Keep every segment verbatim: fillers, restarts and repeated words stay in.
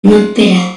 Nutella.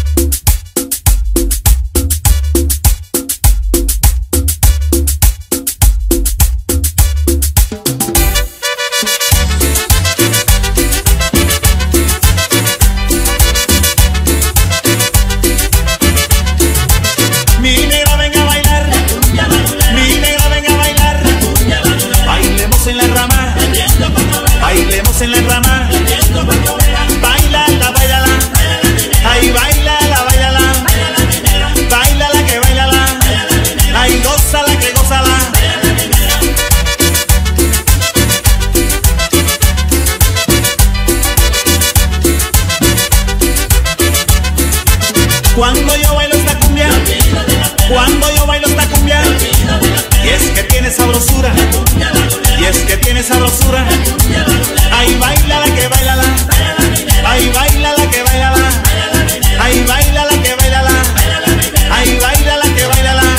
Cuando yo bailo esta cumbia, cuando yo bailo esta cumbia, y es que tiene sabrosura, y es que tiene sabrosura. Ay, baila la que baila la, ay, baila la que baila la, ay, baila la que baila la, ay, baila la que baila la.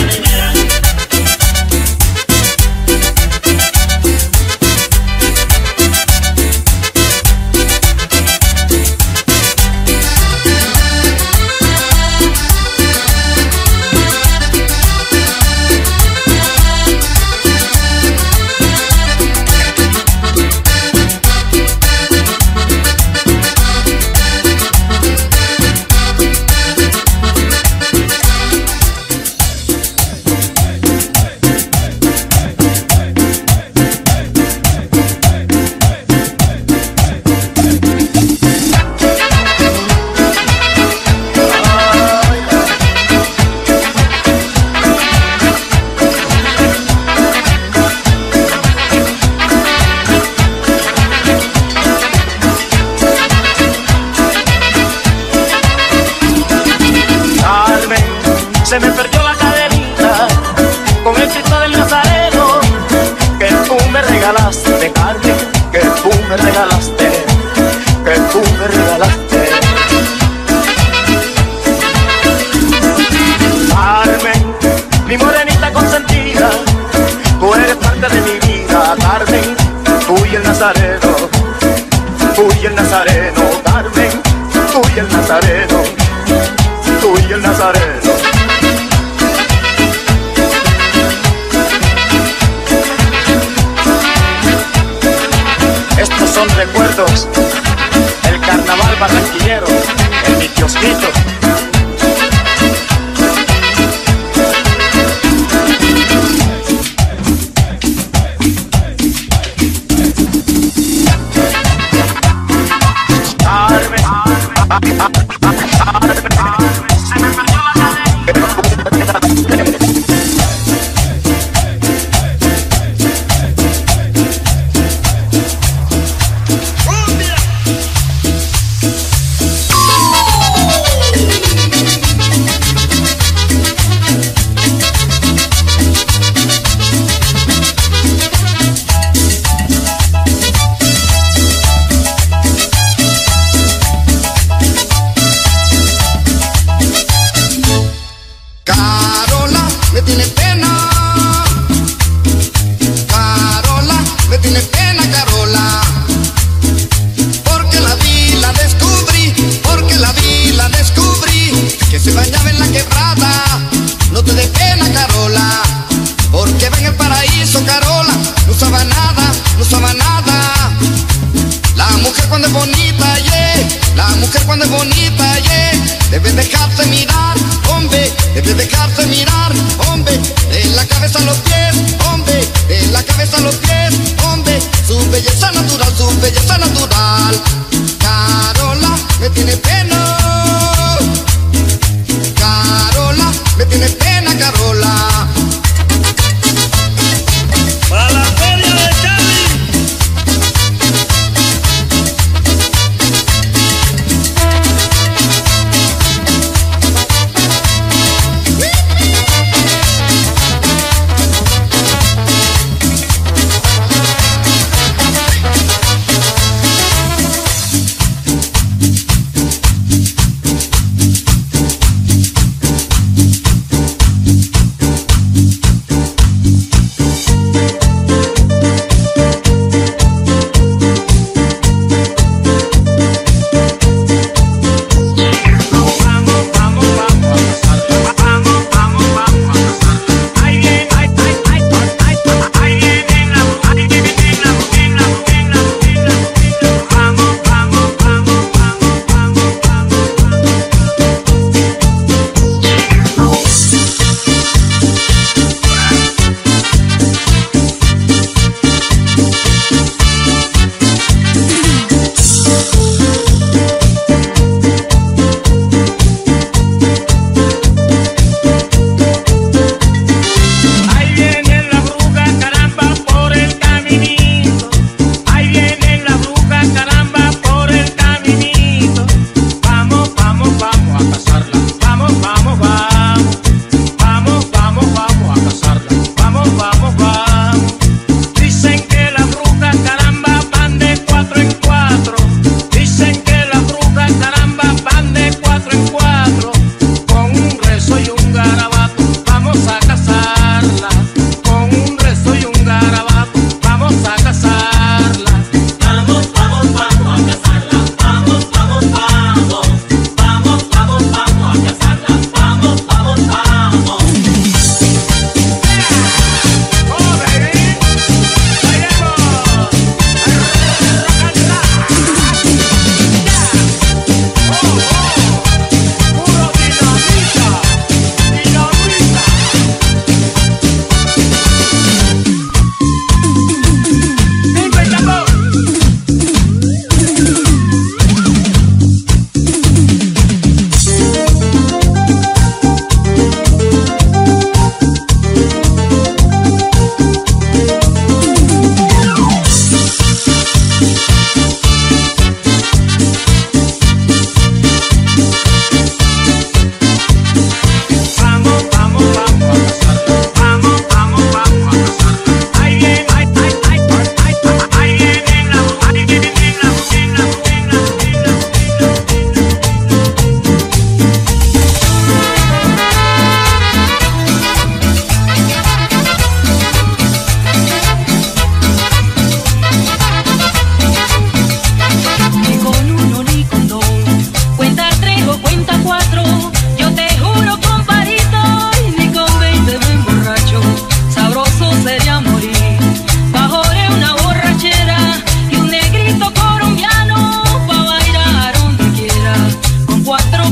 Se me perdió la cadenita con el Cristo del Nazareno que tú me regalaste, Carmen, que tú me regalaste, que tú me regalaste. Carmen, mi morenita consentida, tú eres parte de mi vida, Carmen, tú y el Nazareno, tú y el Nazareno, Carmen, tú y el Nazareno, tú y el Nazareno. Estos son recuerdos del carnaval barranquillero en mi kiosquito. Carmen, Carmen, se me perdió la cadena.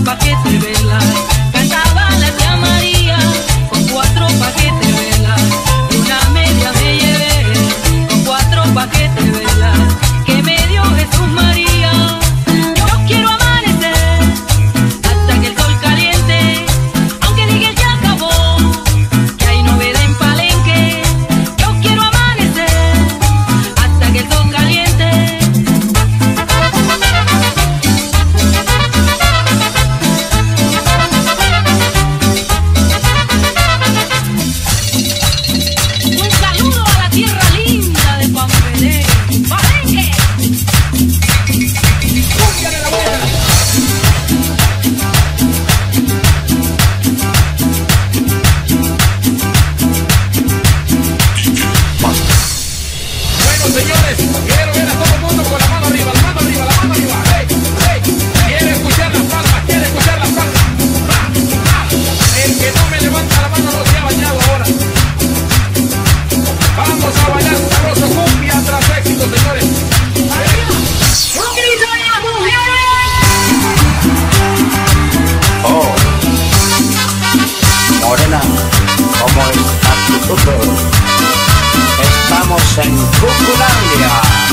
paquetes de vela. Cantaba la tía María con cuatro paquetes de vela. Y una media me llevé con cuatro paquetes de vela que me dio Jesús María. Yo quiero amanecer hasta que el sol caliente, aunque diga ya acabó, que hay novedad en Palenque. Yo quiero amanecer hasta que el sol caliente. Un saludo a la tierra linda de Pampelé, Palenque. Bueno, señores, quiero ver a todo el mundo con la mano arriba, la mano arriba, la mano arriba. Hey, hey, quiere escuchar las palmas, quiere escuchar las palmas. Va, va. El que no me levanta la mano no se ha bañado ahora. Vamos a bailar sabroso cumbia tras éxito, señores. ¡Un grito de las mujeres! Oh, Morena, ¿cómo estás tú? Estamos en Cuculandia.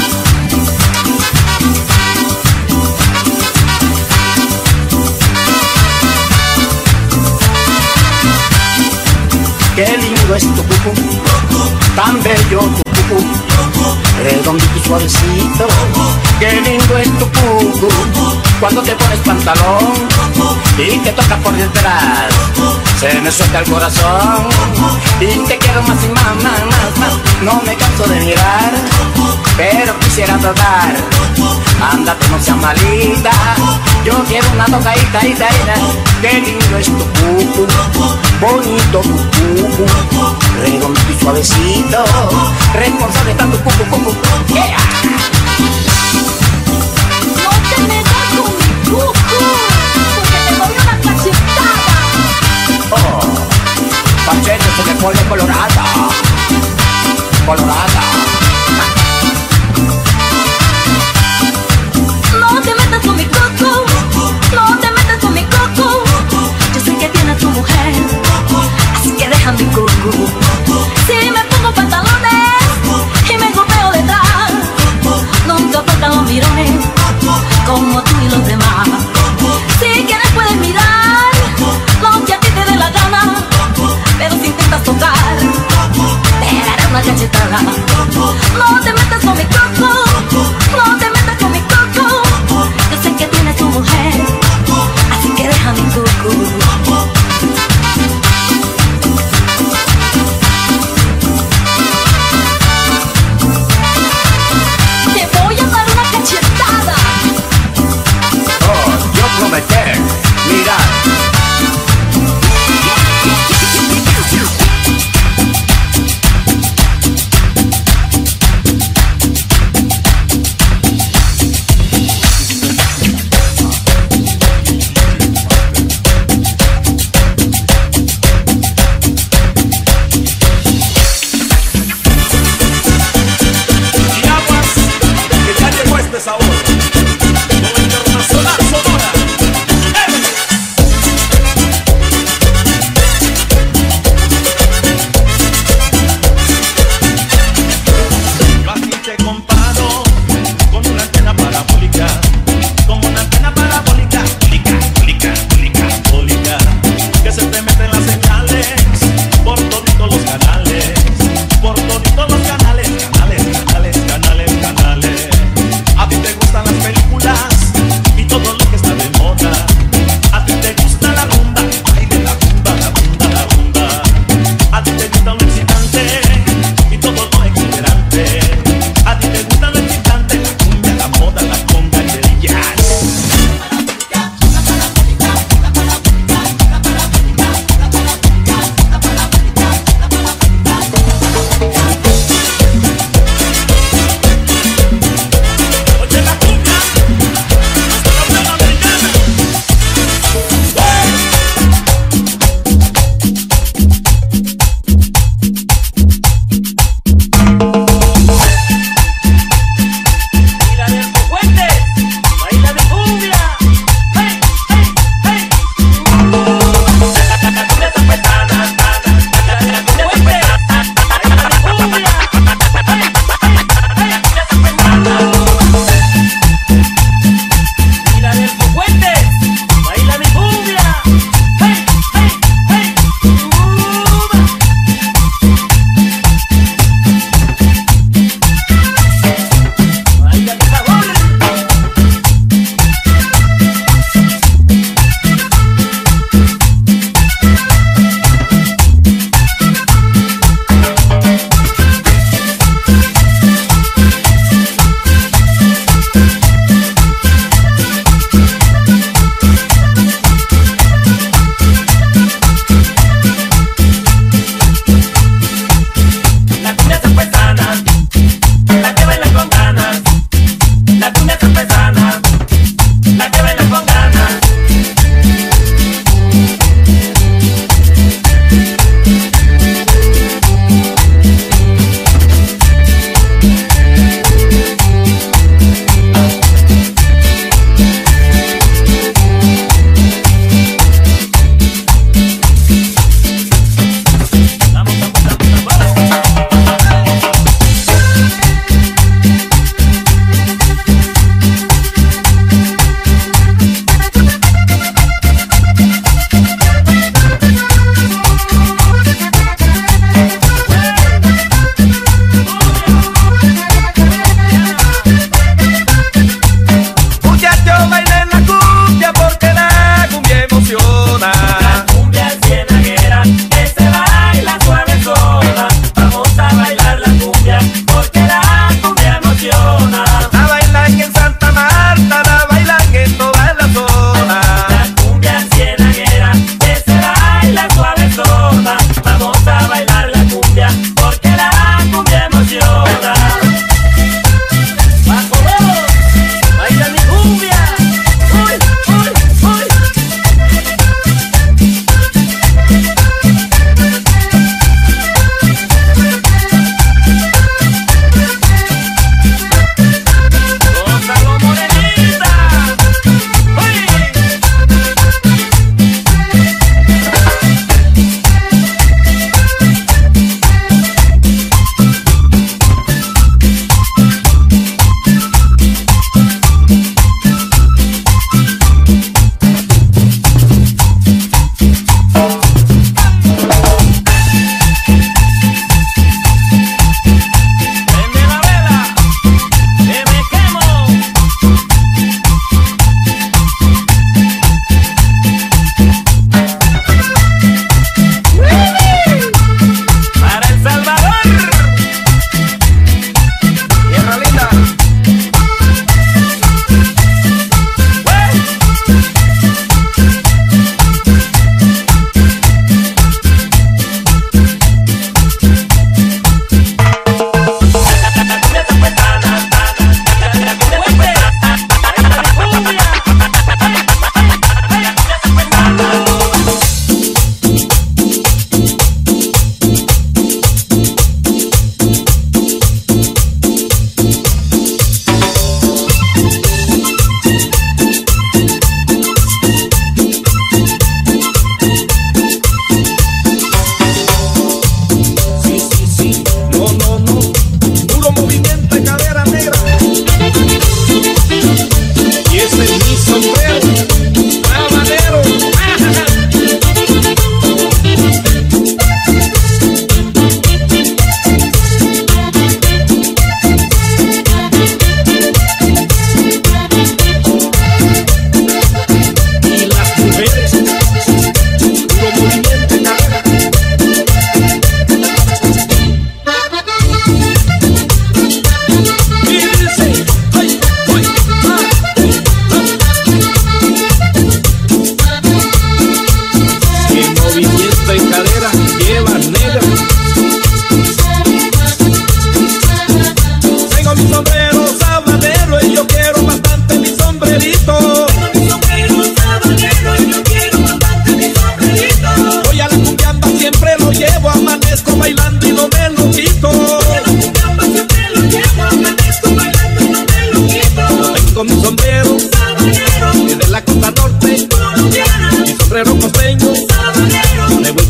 Qué lindo es tu cucu, tan bello tu cucu, redondito y suavecito. Qué lindo es tu cucu, cuando te pones pantalón y te toca por detrás, se me suelta el corazón y te quiero más y más, más, más, más. No me canso de mirar, pero quisiera tocar. Ándate, no seas malita, yo quiero una tocadita, ita, ita. Qué lindo es tu cucu, bonito tu cucu, redondito y suavecito. Responsable está tu cucu, cucu, yeah. No te metas con mi cucu, porque te doy una cachetada. Oh, Pacheco se me pone colorada, colorada. No te metas con mi cucu, no te metas con mi cucu. Yo sé que tiene a tu mujer, así que deja mi cucu. Si me pongo pantalones y me golpeo detrás,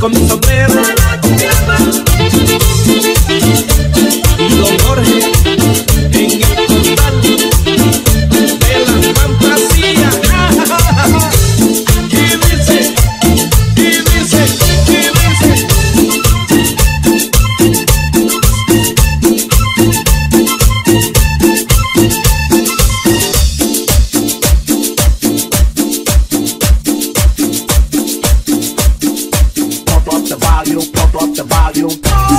con mi sombrero. Y don Jorge en el costal de la fantasía. Y dice, y dice, y dice. Pump up the volume, pump up the volume.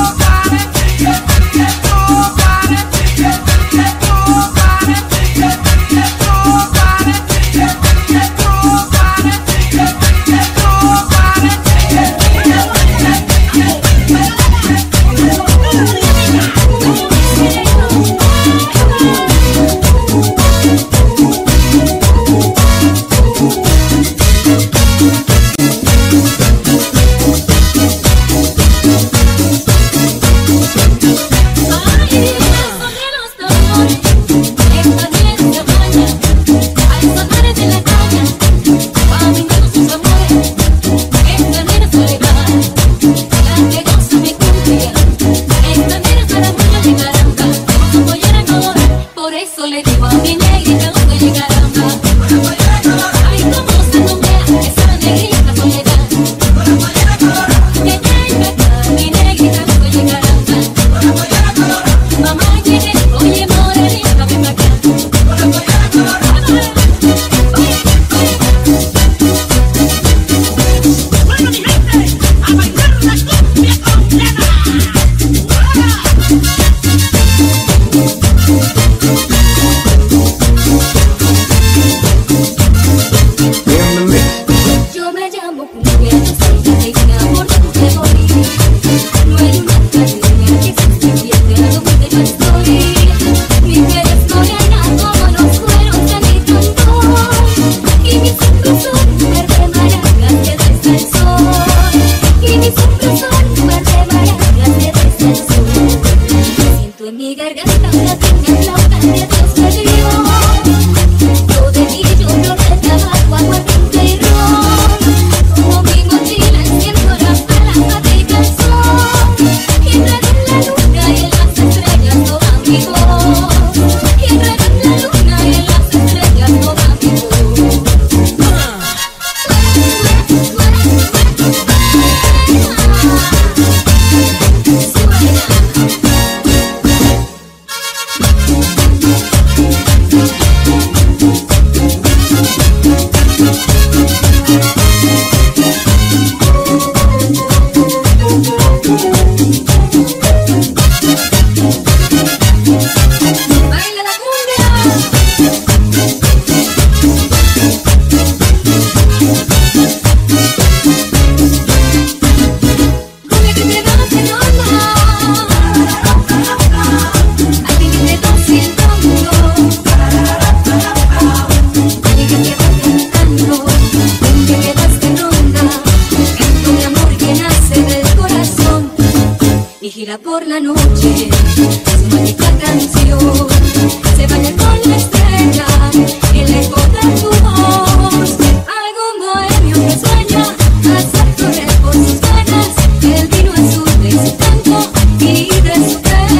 Por la noche, su mágica canción se baña con la estrella, el eco de tu voz. Algún bohemio que sueña hacer correr por sus venas el vino azul de su canto y de su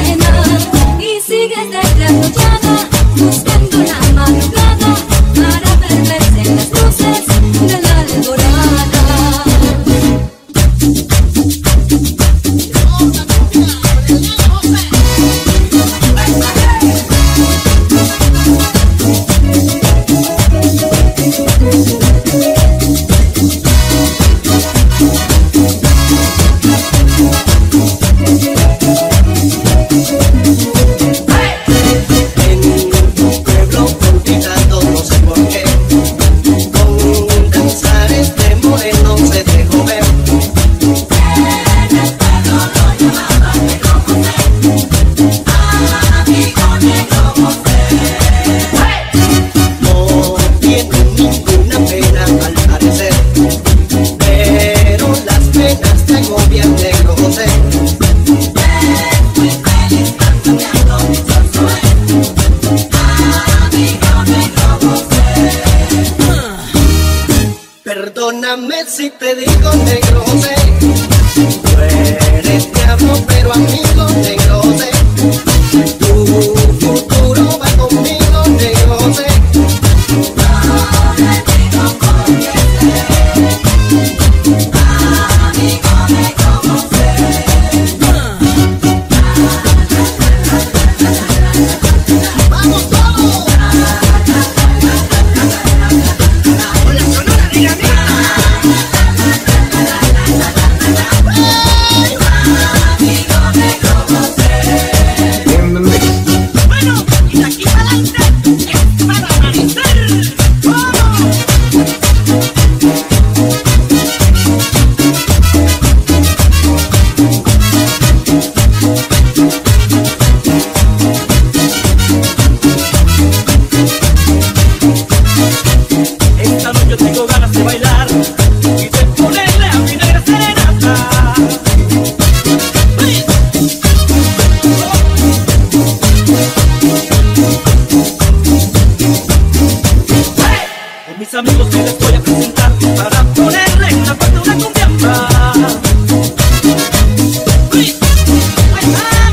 pena. Y sigues desgarrollada buscando la madrugada para perderse en las luces de la alborada. Perdóname si te digo negro José. eres diablo, pero a mí lo tengo sé. Tu futuro va conmigo, tengo sé. No le digo por qué sé, amigo me conoce. ¡Vamos todos! ¡Con la sonora dinamita! Bueno, y de aquí para adelante es para amanecer. ¡Vamos! Esta noche tengo ganas de bailar y de ponerle a mi negra serenata. ¡Ay! Con mis amigos que les voy a presentar para ponerle en la parte una cumbiamba. ¡Uy! ¡Ahí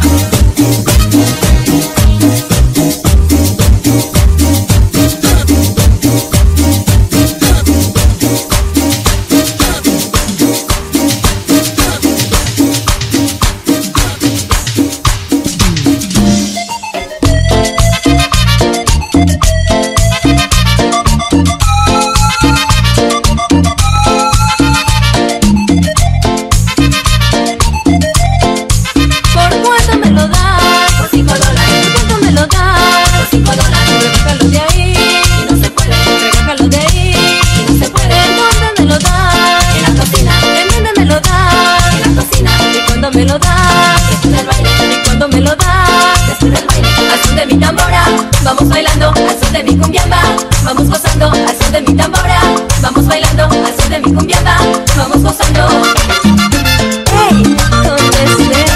¿Por cuánto me lo das? Por cinco dólares. ¿Por cuánto me lo das? Por cinco dólares. Regájalo de ahí y no se puede. Regájalo de ahí y no se puede. ¿Dónde me lo das? En la cocina. ¿En dónde me lo das? En la cocina. ¿Y cuándo me lo das? Después del baile. ¿Y cuándo me lo das? Después del baile. Al son de mi tambora, vamos bailando. Al son de mi cumbiamba, vamos gozando. Al son de mi tambora, vamos bailando. Al son de mi cumbiamba, vamos gozando. ¡Hey! ¿Dónde estés?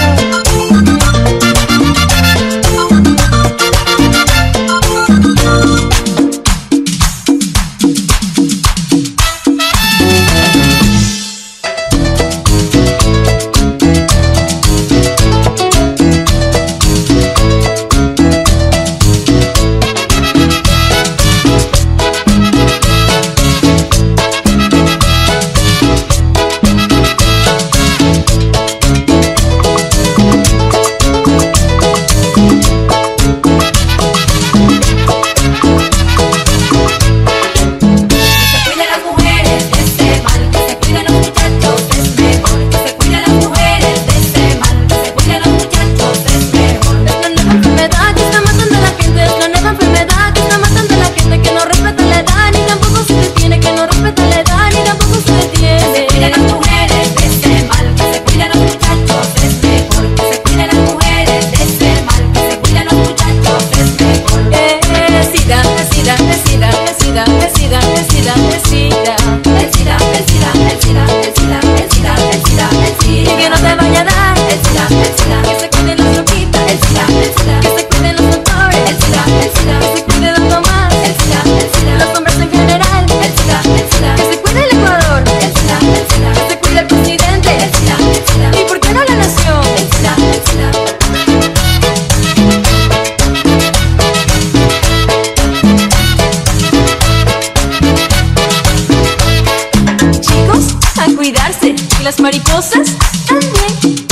las mariposas también.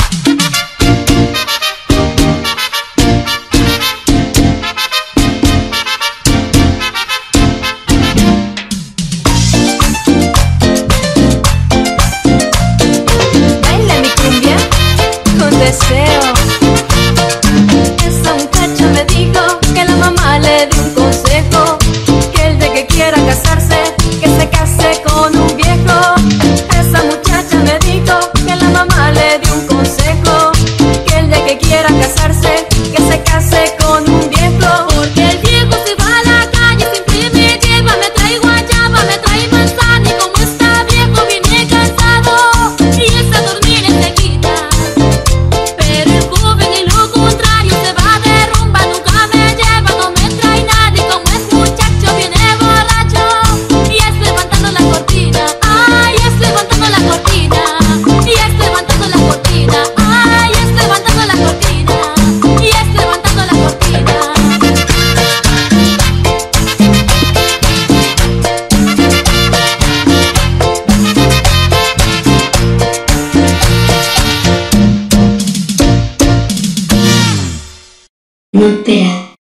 Baila mi cumbia con deseo. Esa muchacha me dijo que la mamá le dio un consejo, que el de que quiera casarse, que se case con un viejo. Esa muchacha me dijo que la mamá le dio un consejo. espera.